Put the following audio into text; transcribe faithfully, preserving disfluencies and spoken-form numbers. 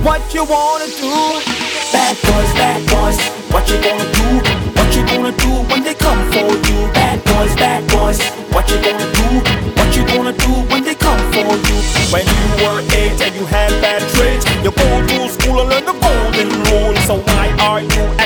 what you wanna do. Bad boys, bad boys, what you gonna do? What you gonna do when they come for you? Bad boys, bad boys, what you gonna do? What you gonna do when they come for you? When you were eight and you had bad traits, you go to school and learn the golden rule. So why are you